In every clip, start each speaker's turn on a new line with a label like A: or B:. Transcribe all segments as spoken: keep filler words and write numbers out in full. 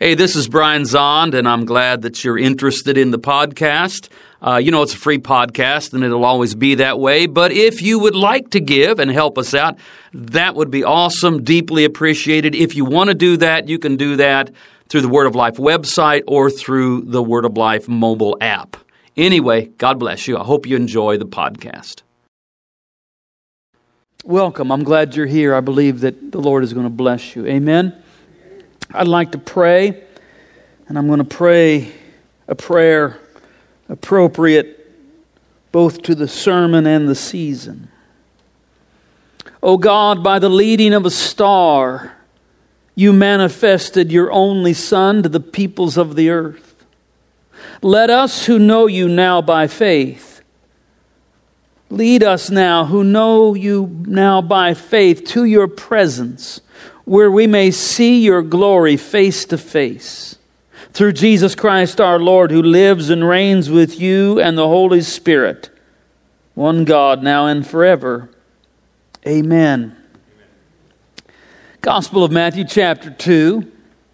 A: Hey, this is Brian Zond, and I'm glad that you're interested in the podcast. Uh, you know, it's a free podcast, and it'll always be that way. But if you would like to give and help us out, that would be awesome, deeply appreciated. If you want to do that, you can do that through the Word of Life website or through the Word of Life mobile app. Anyway, God bless you. I hope you enjoy the podcast. Welcome. I'm glad you're here. I believe that the Lord is going to bless you. Amen. I'd like to pray, and I'm going to pray a prayer appropriate both to the sermon and the season. O God, by the leading of a star, you manifested your only Son to the peoples of the earth. Let us who know you now by faith, lead us now who know you now by faith to your presence, where we may see your glory face to face. Through Jesus Christ our Lord, who lives and reigns with you and the Holy Spirit, one God, now and forever. Amen. Amen. Gospel of Matthew chapter two.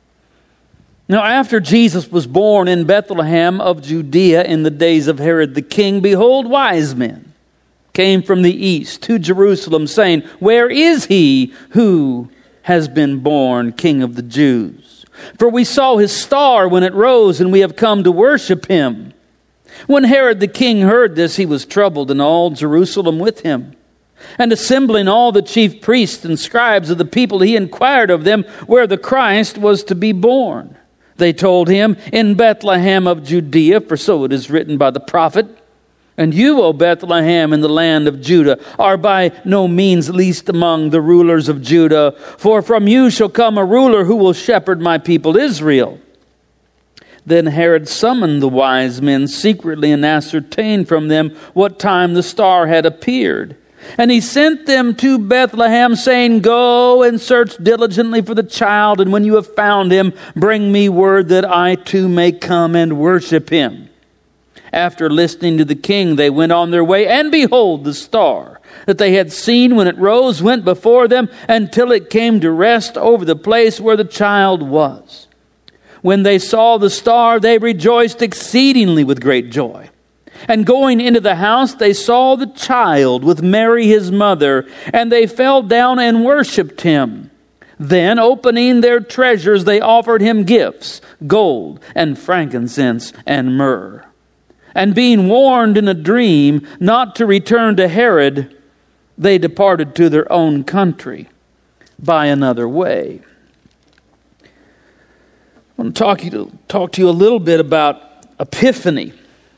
A: Now after Jesus was born in Bethlehem of Judea in the days of Herod the king, behold, wise men came from the east to Jerusalem, saying, Where is he who has been born King of the Jews? For we saw his star when it rose, and we have come to worship him. When Herod the king heard this, he was troubled, and all Jerusalem with him. And assembling all the chief priests and scribes of the people, he inquired of them where the Christ was to be born. They told him, In Bethlehem of Judea, for so it is written by the prophet, And you, O Bethlehem, in the land of Judah, are by no means least among the rulers of Judah, for from you shall come a ruler who will shepherd my people Israel. Then Herod summoned the wise men secretly and ascertained from them what time the star had appeared. And he sent them to Bethlehem, saying, Go and search diligently for the child, and when you have found him, bring me word that I too may come and worship him. After listening to the king, they went on their way, and behold, the star that they had seen when it rose went before them until it came to rest over the place where the child was. When they saw the star, they rejoiced exceedingly with great joy. And going into the house, they saw the child with Mary his mother, and they fell down and worshipped him. Then, opening their treasures, they offered him gifts, gold and frankincense and myrrh. And being warned in a dream not to return to Herod, they departed to their own country by another way. I want to talk, you to, talk to you a little bit about Epiphany.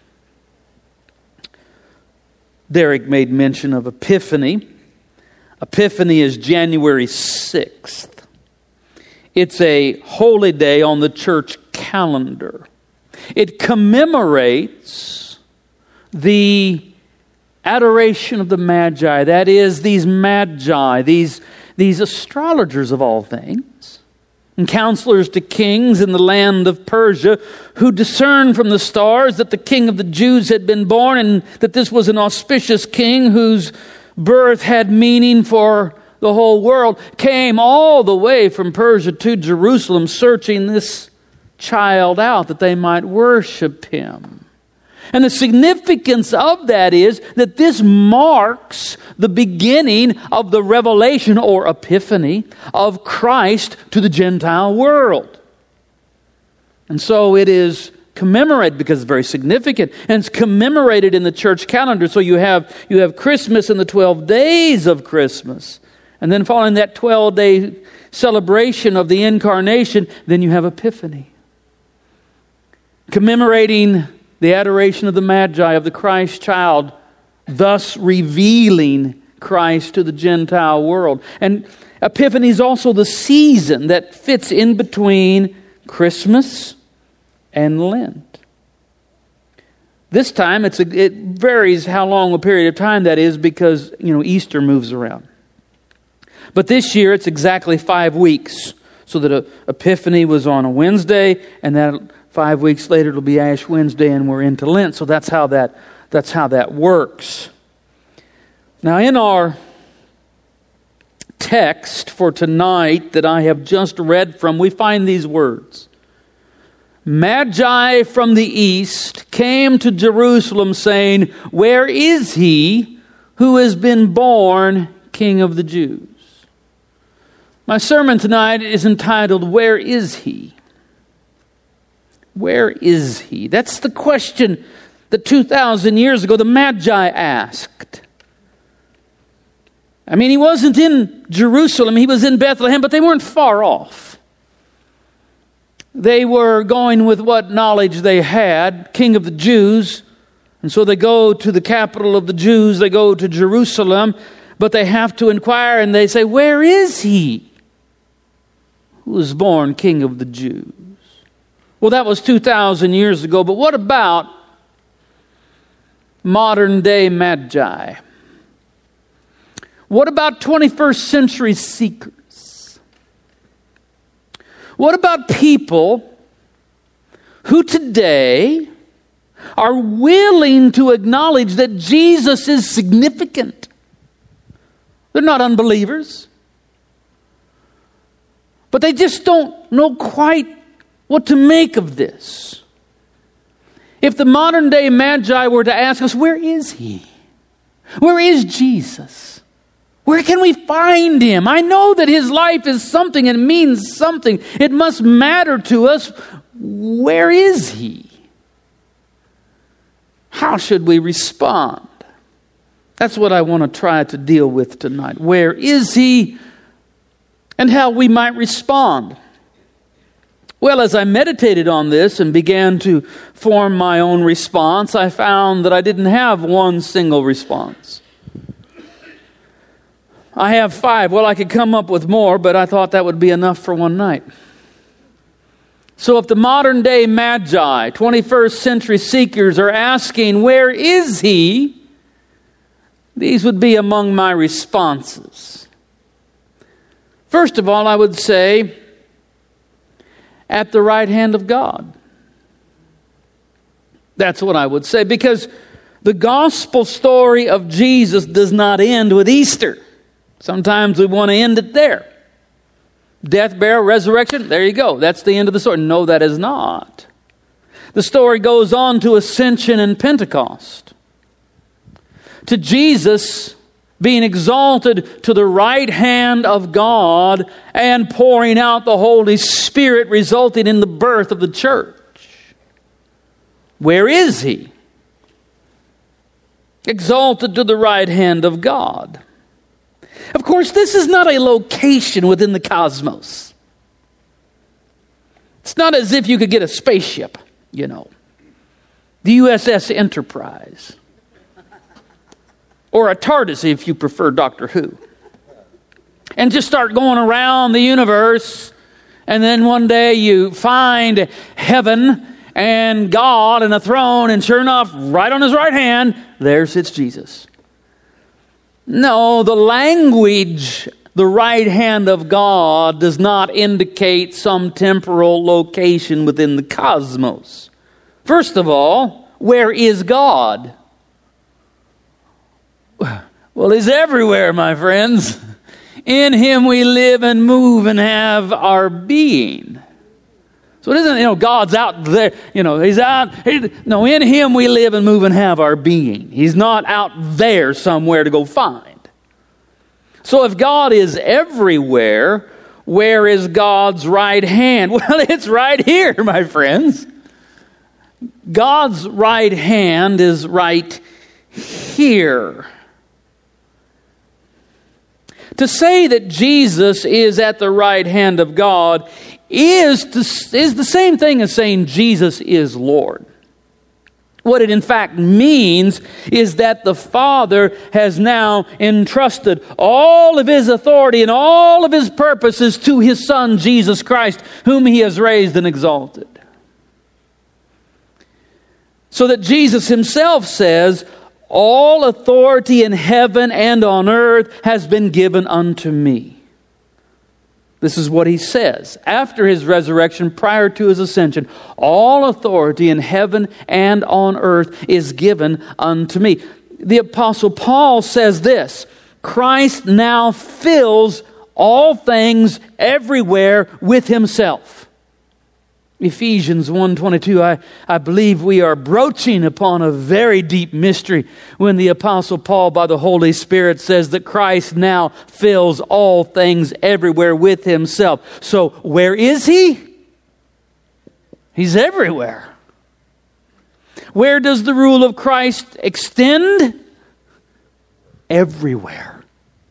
A: Derek made mention of Epiphany. Epiphany is January sixth. It's a holy day on the church calendar. It commemorates the adoration of the Magi. That is, these Magi, these, these astrologers of all things, and counselors to kings in the land of Persia, who discerned from the stars that the King of the Jews had been born, and that this was an auspicious king whose birth had meaning for the whole world, came all the way from Persia to Jerusalem, searching this child out that they might worship him. And the significance of that is that this marks the beginning of the revelation or epiphany of Christ to the Gentile world. And so it is commemorated because it's very significant, and it's commemorated in the church calendar. So you have you have Christmas and the twelve days of Christmas. And then following that twelve-day celebration of the incarnation, then you have Epiphany, commemorating the adoration of the Magi, of the Christ child, thus revealing Christ to the Gentile world. And Epiphany is also the season that fits in between Christmas and Lent. This time, it's a, it varies how long a period of time that is because, you know, Easter moves around. But this year, it's exactly five weeks. So that Epiphany was on a Wednesday, and that five weeks later it'll be Ash Wednesday, and we're into Lent. So that's how that that's how that works. Now, in our text for tonight that I have just read from, we find these words. Magi from the east came to Jerusalem saying, "Where is he who has been born King of the Jews?" My sermon tonight is entitled, "Where is he?" Where is he? That's the question that two thousand years ago the Magi asked. I mean, he wasn't in Jerusalem, he was in Bethlehem, but they weren't far off. They were going with what knowledge they had, King of the Jews. And so they go to the capital of the Jews, they go to Jerusalem, but they have to inquire and they say, "Where is he who was born King of the Jews?" Well, that was two thousand years ago, but what about modern day Magi? What about twenty-first century seekers? What about people who today are willing to acknowledge that Jesus is significant? They're not unbelievers, but they just don't know quite what to make of this. If the modern day Magi were to ask us, "Where is he? Where is Jesus? Where can we find him? I know that his life is something and means something. It must matter to us. Where is he?" How should we respond? That's what I want to try to deal with tonight. Where is he? And how we might respond. Well, as I meditated on this and began to form my own response, I found that I didn't have one single response. I have five. Well, I could come up with more, but I thought that would be enough for one night. So if the modern day Magi, twenty-first century seekers are asking, "Where is he?" these would be among my responses. First of all, I would say, at the right hand of God. That's what I would say, because the gospel story of Jesus does not end with Easter. Sometimes we want to end it there. Death, burial, resurrection, there you go. That's the end of the story. No, that is not. The story goes on to ascension and Pentecost, to Jesus being exalted to the right hand of God and pouring out the Holy Spirit, resulting in the birth of the church. Where is he? Exalted to the right hand of God. Of course, this is not a location within the cosmos. It's not as if you could get a spaceship, you know, the U S S Enterprise, or a TARDIS if you prefer Doctor Who, and just start going around the universe, and then one day you find heaven and God and a throne, and sure enough, right on his right hand, there sits Jesus. No, the language, the right hand of God, does not indicate some temporal location within the cosmos. First of all, where is God? Well, he's everywhere, my friends. In him we live and move and have our being. So it isn't, you know, God's out there, you know, he's out. He, no, in him we live and move and have our being. He's not out there somewhere to go find. So if God is everywhere, where is God's right hand? Well, it's right here, my friends. God's right hand is right here. To say that Jesus is at the right hand of God is, to, is the same thing as saying Jesus is Lord. What it in fact means is that the Father has now entrusted all of his authority and all of his purposes to his Son, Jesus Christ, whom he has raised and exalted. So that Jesus himself says, "All authority in heaven and on earth has been given unto me." This is what he says after his resurrection, prior to his ascension. All authority in heaven and on earth is given unto me. The Apostle Paul says this: Christ now fills all things everywhere with himself. Ephesians one twenty-two, I, I believe we are broaching upon a very deep mystery when the Apostle Paul, by the Holy Spirit, says that Christ now fills all things everywhere with himself. So where is he? He's everywhere. Where does the rule of Christ extend? Everywhere.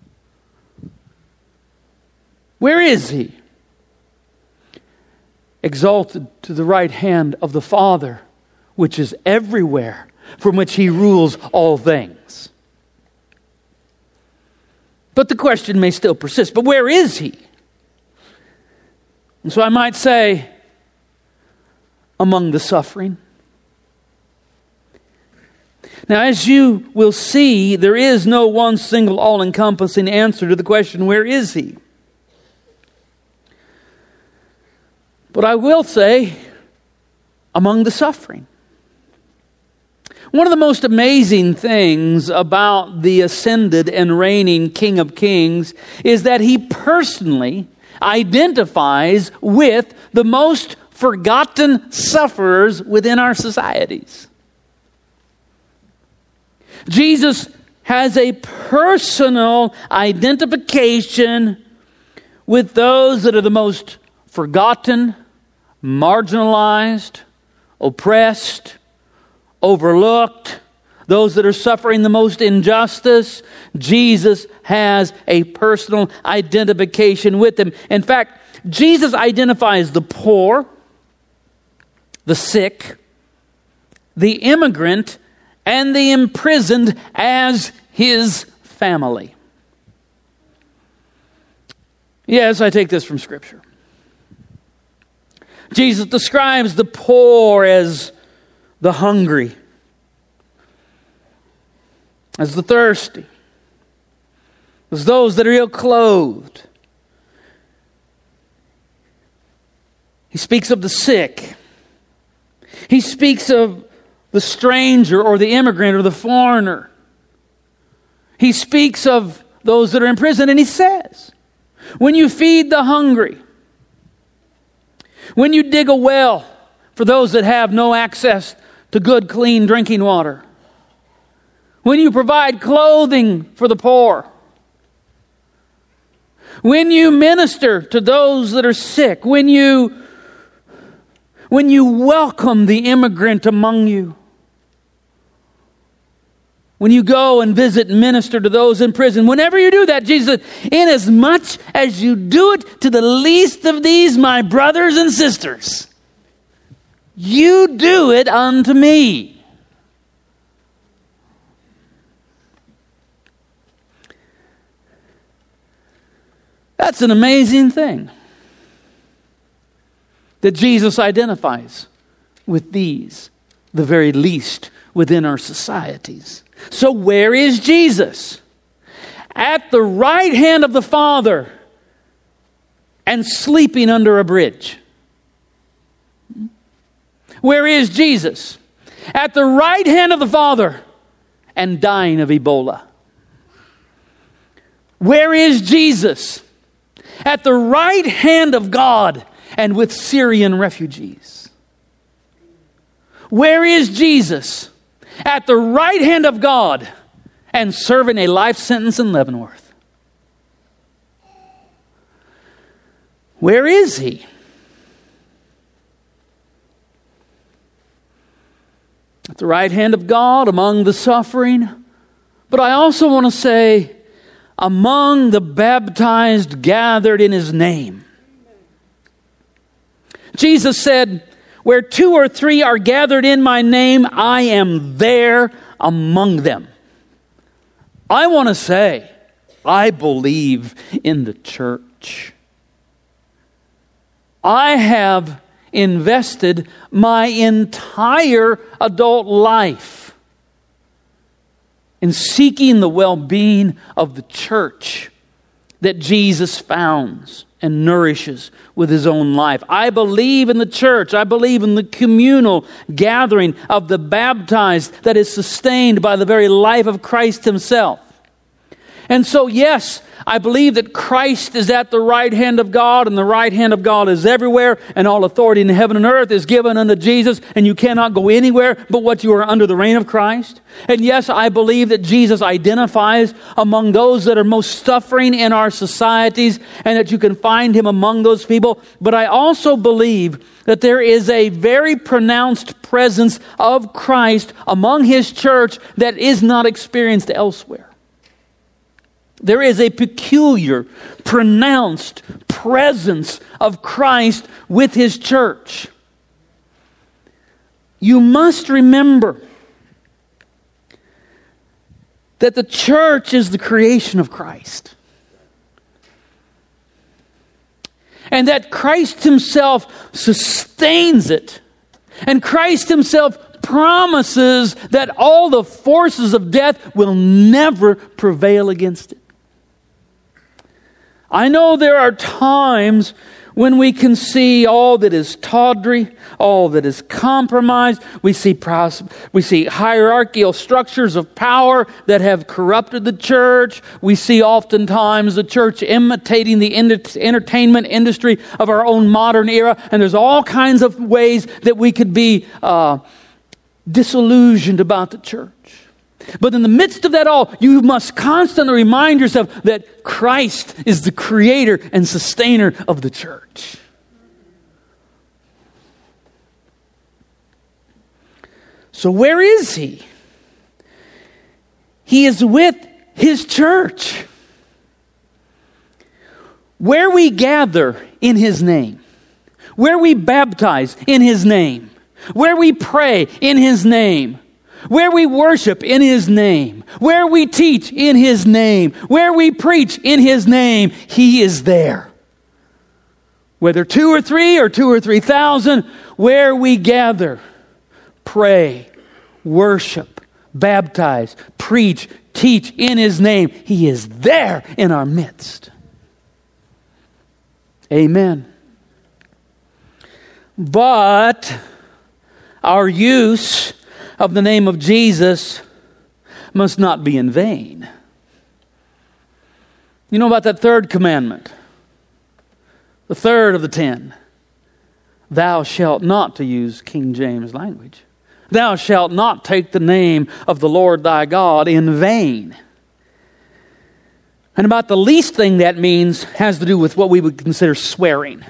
A: Where is he? Exalted to the right hand of the Father, which is everywhere, from which he rules all things. But the question may still persist, but where is he? And so I might say, among the suffering. Now, as you will see, there is no one single all-encompassing answer to the question, where is he? But I will say, among the suffering. One of the most amazing things about the ascended and reigning King of Kings is that he personally identifies with the most forgotten sufferers within our societies. Jesus has a personal identification with those that are the most forgotten, marginalized, oppressed, overlooked, those that are suffering the most injustice. Jesus has a personal identification with them. In fact, Jesus identifies the poor, the sick, the immigrant, and the imprisoned as his family. Yes, I take this from Scripture. Jesus describes the poor as the hungry, as the thirsty, as those that are ill-clothed. He speaks of the sick. He speaks of the stranger or the immigrant or the foreigner. He speaks of those that are in prison, and he says, when you feed the hungry, when you dig a well for those that have no access to good, clean drinking water, when you provide clothing for the poor, when you minister to those that are sick, when you, when you welcome the immigrant among you, when you go and visit and minister to those in prison, whenever you do that, Jesus said, inasmuch as you do it to the least of these, my brothers and sisters, you do it unto me. That's an amazing thing, that Jesus identifies with these, the very least within our societies. So where is Jesus? At the right hand of the Father and sleeping under a bridge. Where is Jesus? At the right hand of the Father and dying of Ebola. Where is Jesus? At the right hand of God and with Syrian refugees. Where is Jesus? At the right hand of God and serving a life sentence in Leavenworth. Where is he? At the right hand of God among the suffering. But I also want to say, among the baptized gathered in his name. Jesus said, where two or three are gathered in my name, I am there among them. I want to say, I believe in the church. I have invested my entire adult life in seeking the well-being of the church that Jesus founds and nourishes with his own life. I believe in the church. I believe in the communal gathering of the baptized that is sustained by the very life of Christ himself. And so, yes, I believe that Christ is at the right hand of God, and the right hand of God is everywhere, and all authority in heaven and earth is given unto Jesus, and you cannot go anywhere but what you are under the reign of Christ. And yes, I believe that Jesus identifies among those that are most suffering in our societies, and that you can find Him among those people. But I also believe that there is a very pronounced presence of Christ among His church that is not experienced elsewhere. There is a peculiar, pronounced presence of Christ with His church. You must remember that the church is the creation of Christ. And that Christ Himself sustains it. And Christ Himself promises that all the forces of death will never prevail against it. I know there are times when we can see all that is tawdry, all that is compromised. We see pros- we see hierarchical structures of power that have corrupted the church. We see oftentimes the church imitating the entertainment industry of our own modern era. And there's all kinds of ways that we could be uh, disillusioned about the church. But in the midst of that all, you must constantly remind yourself that Christ is the creator and sustainer of the church. So where is He? He is with His church. Where we gather in His name, where we baptize in His name, where we pray in His name, where we worship in His name, where we teach in His name, where we preach in His name, He is there. Whether two or three or two or three thousand, where we gather, pray, worship, baptize, preach, teach in His name, He is there in our midst. Amen. But our use of the name of Jesus must not be in vain. You know about that third commandment? The third of the ten. Thou shalt not, to use King James language, thou shalt not take the name of the Lord thy God in vain. And about the least thing that means has to do with what we would consider swearing.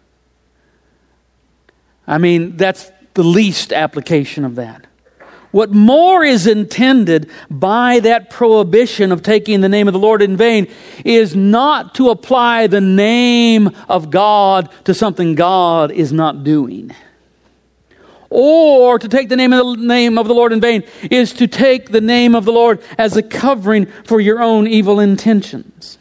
A: I mean, that's the least application of that. What more is intended by that prohibition of taking the name of the Lord in vain is not to apply the name of God to something God is not doing. Or to take the name of the name of the Lord in vain is to take the name of the Lord as a covering for your own evil intentions.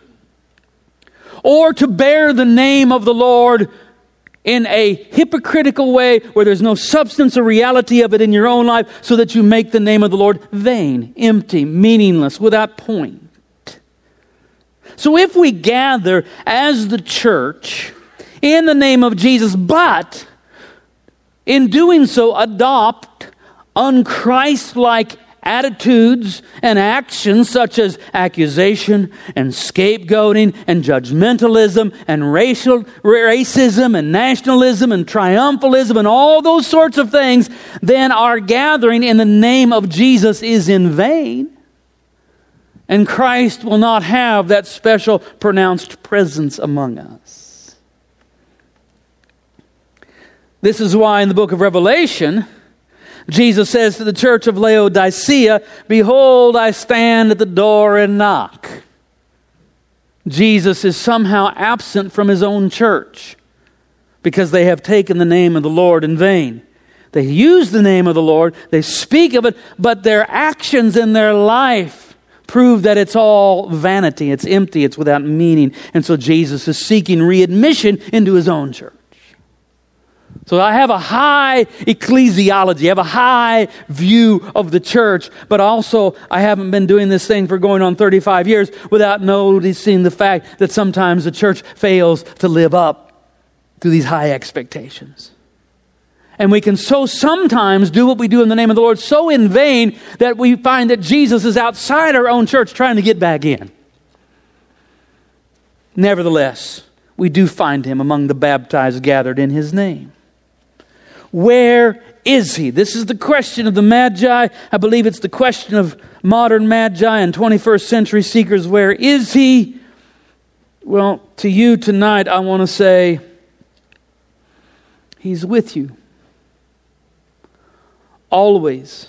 A: Or to bear the name of the Lord in a hypocritical way where there's no substance or reality of it in your own life, so that you make the name of the Lord vain, empty, meaningless, without point. So if we gather as the church in the name of Jesus, but in doing so adopt un-Christ-like attitudes and actions such as accusation and scapegoating and judgmentalism and racial racism and nationalism and triumphalism and all those sorts of things, then our gathering in the name of Jesus is in vain. And Christ will not have that special pronounced presence among us. This is why in the book of Revelation, Jesus says to the church of Laodicea, behold, I stand at the door and knock. Jesus is somehow absent from His own church because they have taken the name of the Lord in vain. They use the name of the Lord, they speak of it, but their actions in their life prove that it's all vanity, it's empty, it's without meaning. And so Jesus is seeking readmission into His own church. So I have a high ecclesiology, I have a high view of the church, but also I haven't been doing this thing for going on thirty-five years without noticing the fact that sometimes the church fails to live up to these high expectations. And we can so sometimes do what we do in the name of the Lord so in vain that we find that Jesus is outside our own church trying to get back in. Nevertheless, we do find him among the baptized gathered in his name. Where is he? This is the question of the Magi. I believe it's the question of modern Magi and twenty-first century seekers. Where is he? Well, to you tonight, I want to say, he's with you. Always.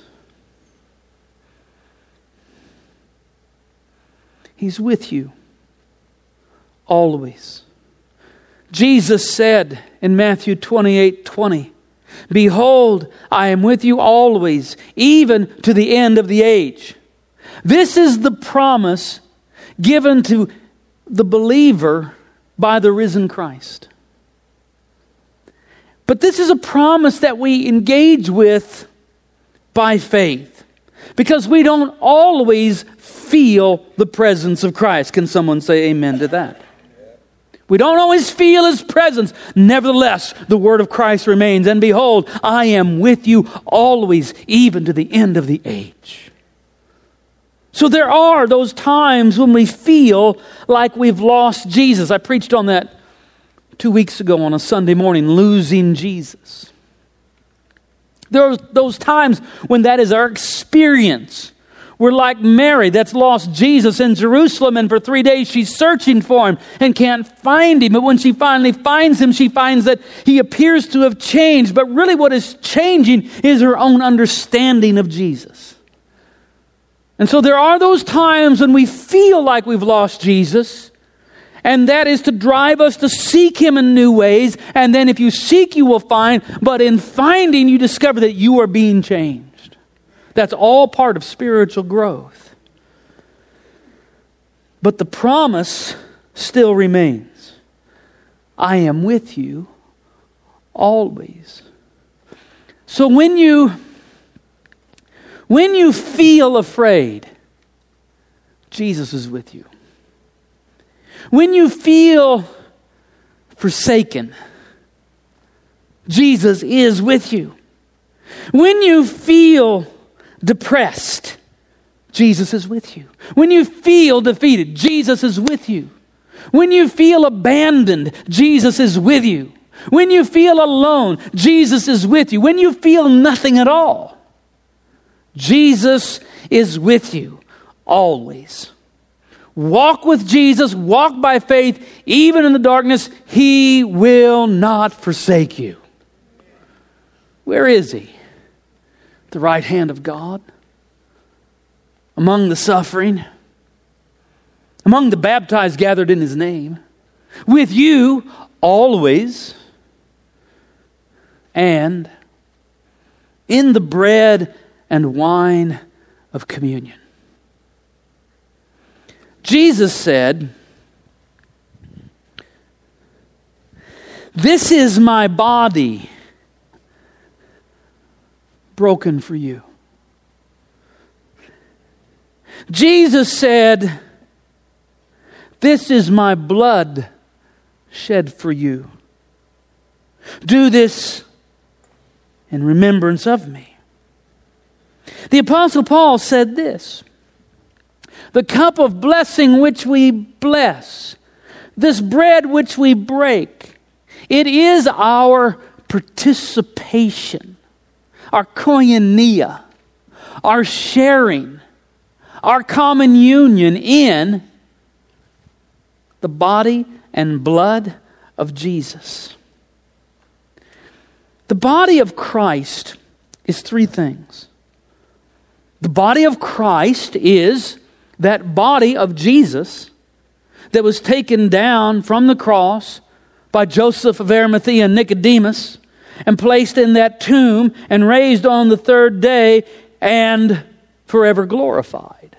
A: He's with you. Always. Jesus said in Matthew twenty-eight twenty, "Behold, I am with you always, even to the end of the age." This is the promise given to the believer by the risen Christ. But this is a promise that we engage with by faith, because we don't always feel the presence of Christ. Can someone say amen to that? We don't always feel his presence. Nevertheless, the word of Christ remains. And behold, I am with you always, even to the end of the age. So there are those times when we feel like we've lost Jesus. I preached on that two weeks ago on a Sunday morning, losing Jesus. There are those times when that is our experience. We're like Mary that's lost Jesus in Jerusalem, and for three days she's searching for him and can't find him. But when she finally finds him, she finds that he appears to have changed. But really what is changing is her own understanding of Jesus. And so there are those times when we feel like we've lost Jesus, and that is to drive us to seek him in new ways. And then if you seek, you will find. But in finding, you discover that you are being changed. That's all part of spiritual growth. But the promise still remains. I am with you always. So when you, when you feel afraid, Jesus is with you. When you feel forsaken, Jesus is with you. When you feel depressed, Jesus is with you. When you feel defeated, Jesus is with you. When you feel abandoned, Jesus is with you. When you feel alone, Jesus is with you. When you feel nothing at all, Jesus is with you always. Walk with Jesus, walk by faith, even in the darkness. He will not forsake you. Where is he? The right hand of God, among the suffering, among the baptized gathered in his name, with you always, and in the bread and wine of communion. Jesus said, "This is my body broken for you." Jesus said, "This is my blood shed for you. Do this in remembrance of me." The Apostle Paul said this, "The cup of blessing which we bless, this bread which we break, it is our participation, our koinonia, our sharing, our common union in the body and blood of Jesus." The body of Christ is three things. The body of Christ is that body of Jesus that was taken down from the cross by Joseph of Arimathea and Nicodemus and placed in that tomb and raised on the third day and forever glorified.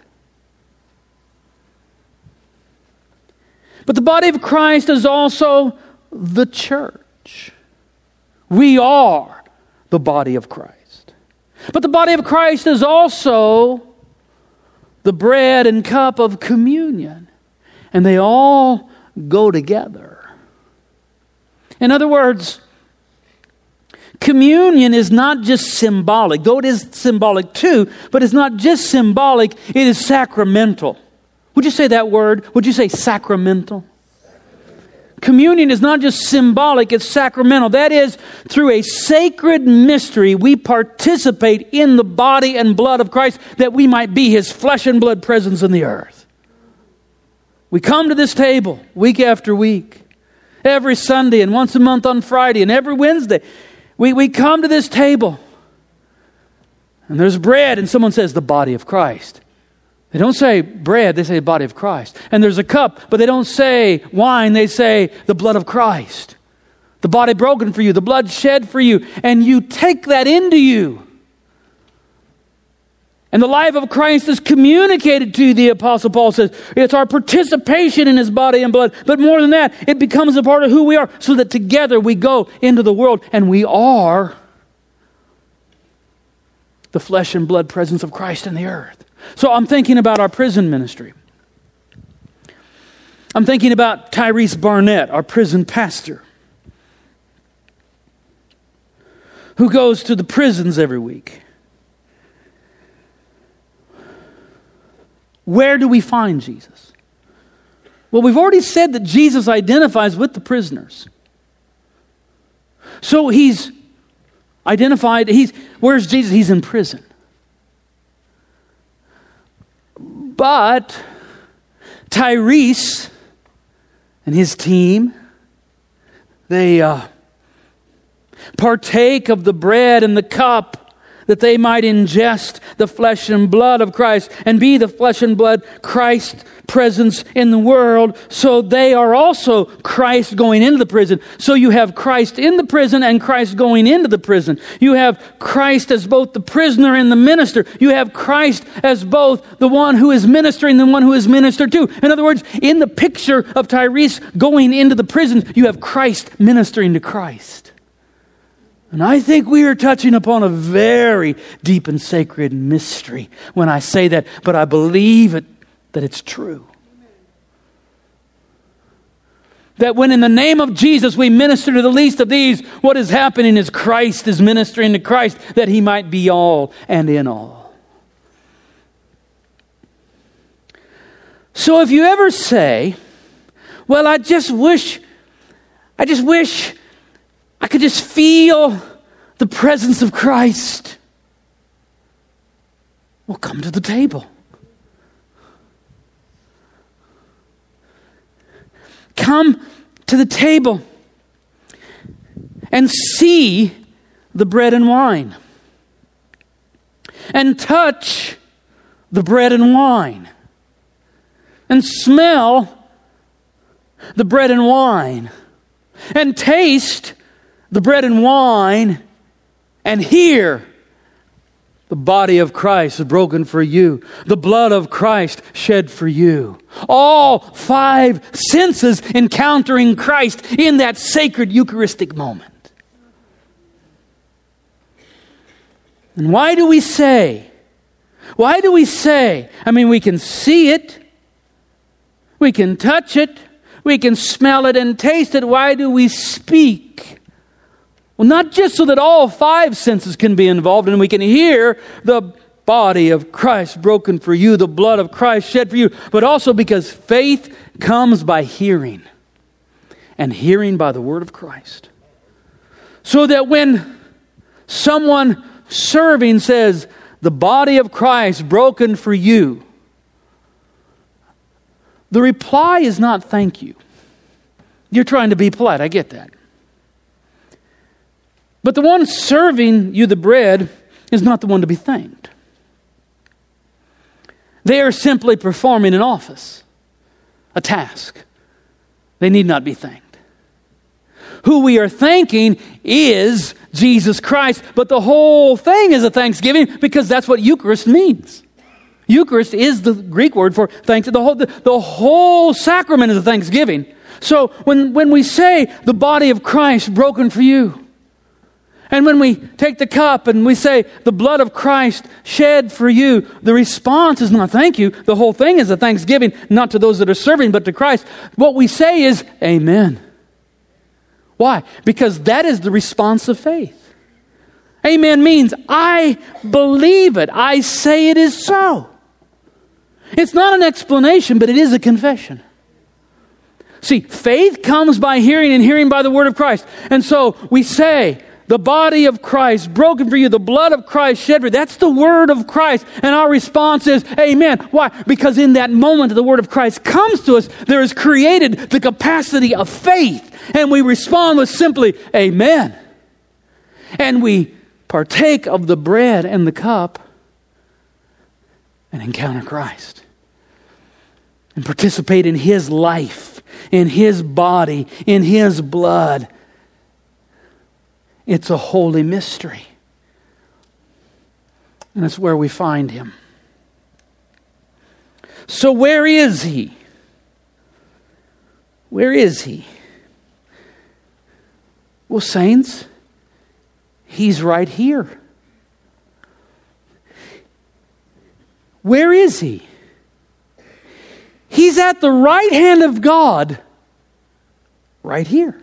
A: But the body of Christ is also the church. We are the body of Christ. But the body of Christ is also the bread and cup of communion. And they all go together. In other words, Communion is not just symbolic, though it is symbolic too, but it's not just symbolic, it is sacramental. Would you say that word? Would you say sacramental? Communion is not just symbolic, it's sacramental. That is, through a sacred mystery, we participate in the body and blood of Christ that we might be His flesh and blood presence in the earth. We come to this table week after week, every Sunday and once a month on Friday and every Wednesday. We, we come to this table and there's bread and someone says the body of Christ. They don't say bread, they say the body of Christ. And there's a cup, but they don't say wine, they say the blood of Christ. The body broken for you, the blood shed for you. And you take that into you. And the life of Christ is communicated to you, the Apostle Paul says. It's our participation in His body and blood. But more than that, it becomes a part of who we are, so that together we go into the world and we are the flesh and blood presence of Christ in the earth. So I'm thinking about our prison ministry. I'm thinking about Tyrese Barnett, our prison pastor, who goes to the prisons every week. Where do we find Jesus? Well, we've already said that Jesus identifies with the prisoners. So He's identified, he's where's Jesus? He's in prison. But Tyrese and his team, they uh, partake of the bread and the cup that they might ingest the flesh and blood of Christ and be the flesh and blood Christ presence in the world. So they are also Christ going into the prison. So you have Christ in the prison and Christ going into the prison. You have Christ as both the prisoner and the minister. You have Christ as both the one who is ministering and the one who is ministered to. In other words, in the picture of Tyrese going into the prison, you have Christ ministering to Christ. And I think we are touching upon a very deep and sacred mystery when I say that, but I believe it, that it's true. That when in the name of Jesus we minister to the least of these, what is happening is Christ is ministering to Christ, that He might be all and in all. So if you ever say, well, I just wish, I just wish I could just feel the presence of Christ, well, come to the table. Come to the table and see the bread and wine. And touch the bread and wine. And smell the bread and wine. And taste the bread and wine. And hear the body of Christ is broken for you. The blood of Christ shed for you. All five senses encountering Christ in that sacred Eucharistic moment. And why do we say? Why do we say? I mean, we can see it. We can touch it. We can smell it and taste it. Why do we speak? Well, not just so that all five senses can be involved and we can hear the body of Christ broken for you, the blood of Christ shed for you, but also because faith comes by hearing, and hearing by the word of Christ. So that when someone serving says, the body of Christ broken for you, the reply is not thank you. You're trying to be polite, I get that. But the one serving you the bread is not the one to be thanked. They are simply performing an office, a task. They need not be thanked. Who we are thanking is Jesus Christ, but the whole thing is a thanksgiving because that's what Eucharist means. Eucharist is the Greek word for thanks. The whole, the, the whole sacrament is a thanksgiving. So when, when we say the body of Christ broken for you, and when we take the cup and we say, the blood of Christ shed for you, the response is not thank you. The whole thing is a thanksgiving, not to those that are serving, but to Christ. What we say is, amen. Why? Because that is the response of faith. Amen means I believe it. I say it is so. It's not an explanation, but it is a confession. See, faith comes by hearing, and hearing by the word of Christ. And so we say, the body of Christ broken for you, the blood of Christ shed for you. That's the word of Christ. And our response is, amen. Why? Because in that moment the word of Christ comes to us, there is created the capacity of faith. And we respond with simply, amen. And we partake of the bread and the cup and encounter Christ. And participate in His life, in His body, in His blood. It's a holy mystery. And that's where we find Him. So where is He? Where is He? Well, saints, He's right here. Where is He? He's at the right hand of God, right here.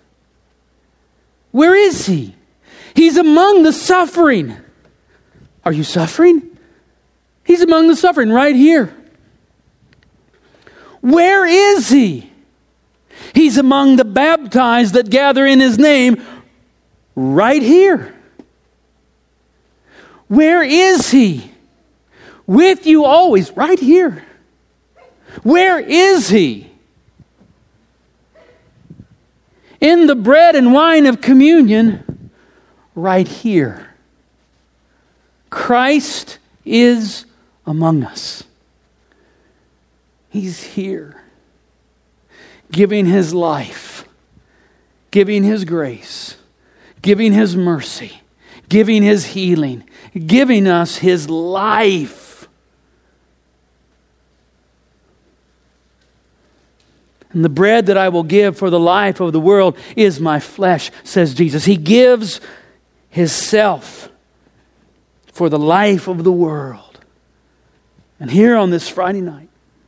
A: Where is He? He's among the suffering. Are you suffering? He's among the suffering right here. Where is He? He's among the baptized that gather in His name right here. Where is He? With you always, right here. Where is He? In the bread and wine of communion, right here. Christ is among us. He's here, giving His life, giving His grace, giving His mercy, giving His healing, giving us His life. And the bread that I will give for the life of the world is my flesh, says Jesus. He gives His self for the life of the world. And here on this Friday night,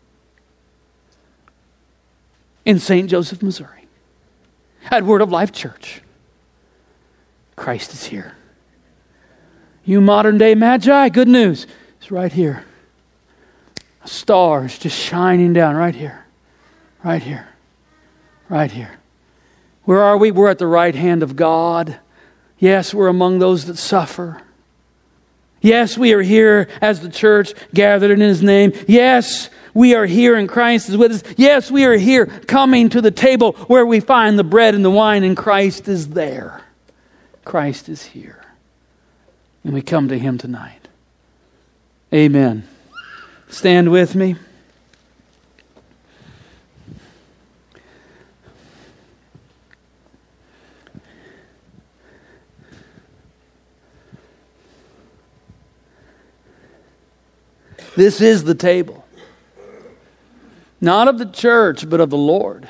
A: in Saint Joseph, Missouri, at Word of Life Church, Christ is here. You modern day magi, good news. It's right here. A star is just shining down right here. Right here. Right here. Where are we? We're at the right hand of God. Yes, we're among those that suffer. Yes, we are here as the church gathered in His name. Yes, we are here and Christ is with us. Yes, we are here coming to the table where we find the bread and the wine and Christ is there. Christ is here. And we come to Him tonight. Amen. Stand with me. This is the table. Not of the church, but of the Lord.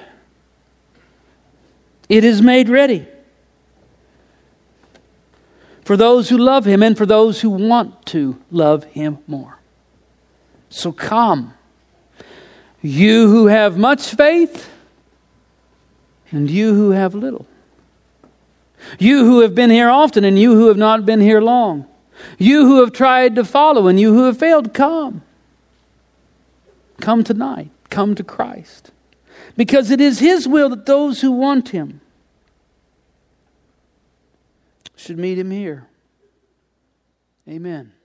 A: It is made ready for those who love Him and for those who want to love Him more. So come, you who have much faith and you who have little. You who have been here often and you who have not been here long. You who have tried to follow and you who have failed, come. Come tonight. Come to Christ. Because it is His will that those who want Him should meet Him here. Amen.